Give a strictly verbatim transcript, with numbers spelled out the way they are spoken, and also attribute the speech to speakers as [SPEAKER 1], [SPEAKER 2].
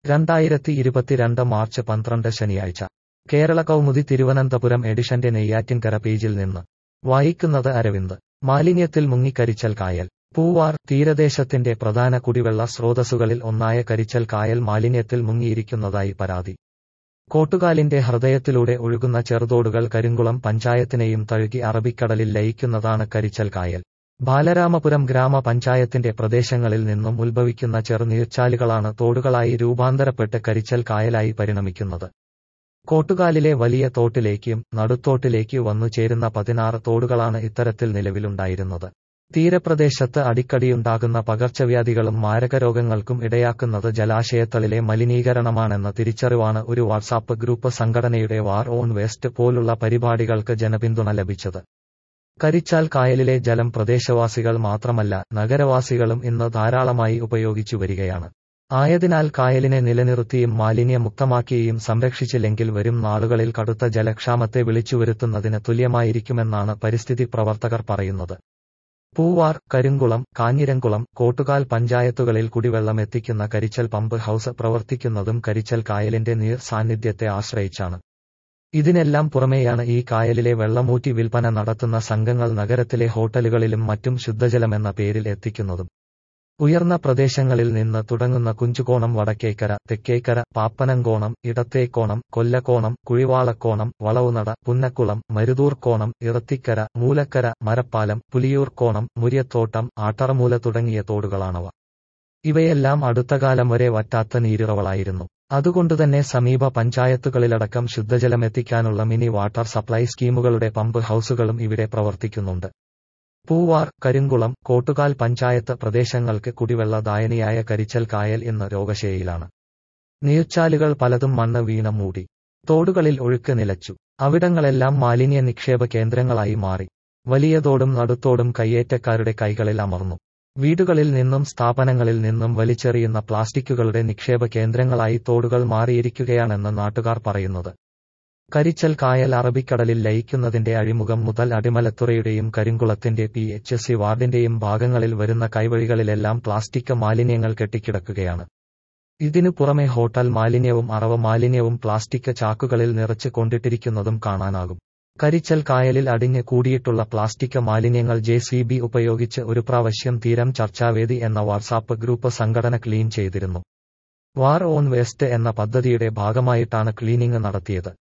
[SPEAKER 1] രണ്ടായിരത്തി ഇരുപത്തിരണ്ട് മാർച്ച് പന്ത്രണ്ട് ശനിയാഴ്ച കേരള കൗമുദി തിരുവനന്തപുരം എഡിഷന്റെ നെയ്യാറ്റിൻകര പേജിൽ നിന്ന് വായിക്കുന്നത് അരവിന്ദ്. മാലിന്യത്തിൽ മുങ്ങി കരിച്ചൽ കായൽ. പൂവാർ. തീരദേശത്തിന്റെ പ്രധാന കുടിവെള്ള സ്രോതസ്സുകളിൽ ഒന്നായ കരിച്ചൽ കായൽ മാലിന്യത്തിൽ മുങ്ങിയിരിക്കുന്നതായി പരാതി. കോട്ടുകാലിന്റെ ഹൃദയത്തിലൂടെ ഒഴുകുന്ന ചെറുതോടുകൾ കരിങ്കുളം പഞ്ചായത്തിനെയും തഴുകി അറബിക്കടലിൽ ലയിക്കുന്നതാണ് കരിച്ചൽ കായൽ. ബാലരാമപുരം ഗ്രാമപഞ്ചായത്തിന്റെ പ്രദേശങ്ങളിൽ നിന്നും ഉത്ഭവിക്കുന്ന ചെറുനീർച്ചാലുകളാണ് തോടുകളായി രൂപാന്തരപ്പെട്ട് കരിച്ചൽ കായലായി പരിണമിക്കുന്നത്. കോട്ടുകാലിലെ വലിയ തോട്ടിലേക്കും നടുത്തോട്ടിലേക്ക് വന്നു ചേരുന്ന പതിനാറ് തോടുകളാണ് ഇത്തരത്തിൽ നിലവിലുണ്ടായിരുന്നത്. തീരപ്രദേശത്ത് അടിക്കടിയുണ്ടാകുന്ന പകർച്ചവ്യാധികളും മാരകരോഗങ്ങൾക്കും ഇടയാക്കുന്നത് ജലാശയത്തളിലെ മലിനീകരണമാണെന്ന തിരിച്ചറിവാണ് ഒരു വാട്സാപ്പ് ഗ്രൂപ്പ് സംഘടനയുടെ വാർ ഓൺ വേസ്റ്റ് പോലുള്ള പരിപാടികൾക്ക് ജനപിന്തുണ ലഭിച്ചത്. കരിച്ചാൽ കായലിലെ ജലം പ്രദേശവാസികൾ മാത്രമല്ല നഗരവാസികളും ഇന്ന് ധാരാളമായി ഉപയോഗിച്ചു വരികയാണ്. ആയതിനാൽ കായലിനെ നിലനിർത്തിയും മാലിന്യമുക്തമാക്കിയും സംരക്ഷിച്ചില്ലെങ്കിൽ വരും നാളുകളിൽ കടുത്ത ജലക്ഷാമത്തെ വിളിച്ചുവരുത്തുന്നതിന് തുല്യമായിരിക്കുമെന്നാണ് പരിസ്ഥിതി പ്രവർത്തകർ പറയുന്നത്. പൂവാർ, കരിങ്കുളം, കാഞ്ഞിരംകുളം, കോട്ടുകാൽ പഞ്ചായത്തുകളിൽ കുടിവെള്ളം എത്തിക്കുന്ന കരിച്ചൽ പമ്പ് ഹൌസ് പ്രവർത്തിക്കുന്നതും കരിച്ചൽ കായലിന്റെ നീർ സാന്നിധ്യത്തെ ആശ്രയിച്ചാണ്. ഇതിനെല്ലാം പുറമെയാണ് ഈ കായലിലെ വെള്ളമൂറ്റി വിൽപ്പന നടത്തുന്ന സംഘങ്ങൾ നഗരത്തിലെ ഹോട്ടലുകളിലും മറ്റും ശുദ്ധജലമെന്ന പേരിൽ എത്തിക്കുന്നതും. ഉയർന്ന പ്രദേശങ്ങളിൽ നിന്ന് തുടങ്ങുന്ന കുഞ്ചുകോണം, വടക്കേക്കര, തെക്കേക്കര, പാപ്പനംകോണം, ഇടത്തേക്കോണം, കൊല്ലക്കോണം, കുഴിവാളക്കോണം, വളവുനട, പുന്നക്കുളം, മരുതൂർക്കോണം, ഇറത്തിക്കര, മൂലക്കര, മരപ്പാലം, പുലിയൂർക്കോണം, മുര്യത്തോട്ടം, ആട്ടറമൂല തുടങ്ങിയ തോടുകളാണവ. ഇവയെല്ലാം അടുത്തകാലം വരെ വറ്റാത്ത നീരുറവളായിരുന്നു. അതുകൊണ്ടുതന്നെ സമീപ പഞ്ചായത്തുകളിലടക്കം ശുദ്ധജലമെത്തിക്കാനുള്ള മിനി വാട്ടർ സപ്ലൈ സ്കീമുകളുടെ പമ്പ് ഹൌസുകളും ഇവിടെ പ്രവർത്തിക്കുന്നുണ്ട്. പൂവാർ, കരിങ്കുളം, കോട്ടുകാൽ പഞ്ചായത്ത് പ്രദേശങ്ങൾക്ക് കുടിവെള്ള ദായനിയായ കരിച്ചൽ കായൽ ഇന്ന് രോഗശയ്യയിലാണ്. നീർച്ചാലുകൾ പലതും മണ്ണ് വീണ മൂടി. തോടുകളിൽ ഒഴുക്ക് നിലച്ചു. അവിടങ്ങളെല്ലാം മാലിന്യ നിക്ഷേപ കേന്ദ്രങ്ങളായി മാറി. വലിയ തോടും നടുത്തോടും കയ്യേറ്റക്കാരുടെ കൈകളിൽ അമർന്നു. വീടുകളിൽ നിന്നും സ്ഥാപനങ്ങളിൽ നിന്നും വലിച്ചെറിയുന്ന പ്ലാസ്റ്റിക്കുകളുടെ നിക്ഷേപ കേന്ദ്രങ്ങളായി തോടുകൾ മാറിയിരിക്കുകയാണെന്ന് നാട്ടുകാർ പറയുന്നത്. കരിച്ചൽ കായൽ അറബിക്കടലിൽ ലയിക്കുന്നതിന്റെ അഴിമുഖം മുതൽ അടിമലത്തുറയുടെയും കരിങ്കുളത്തിന്റെ പി എച്ച് സി വാർഡിന്റെയും ഭാഗങ്ങളിൽ വരുന്ന കൈവഴികളിലെല്ലാം പ്ലാസ്റ്റിക് മാലിന്യങ്ങൾ കെട്ടിക്കിടക്കുകയാണ്. ഇതിനു പുറമെ ഹോട്ടൽ മാലിന്യവും അറവ മാലിന്യവും പ്ലാസ്റ്റിക് ചാക്കുകളിൽ നിറച്ച് കൊണ്ടിട്ടിരിക്കുന്നതും കാണാനാകും. കരിച്ചൽ കായലിൽ അടിഞ്ഞ് കൂടിയിട്ടുള്ള പ്ലാസ്റ്റിക് മാലിന്യങ്ങൾ ജെ സി ബി ഉപയോഗിച്ച് ഒരു പ്രാവശ്യം തീരം ചർച്ചാവേദി എന്ന വാട്സാപ്പ് ഗ്രൂപ്പ് സംഘടന ക്ലീൻ ചെയ്തിരുന്നു. വാർ ഓൺ വേസ്റ്റ് എന്ന പദ്ധതിയുടെ ഭാഗമായിട്ടാണ് ക്ലീനിംഗ് നടത്തിയത്.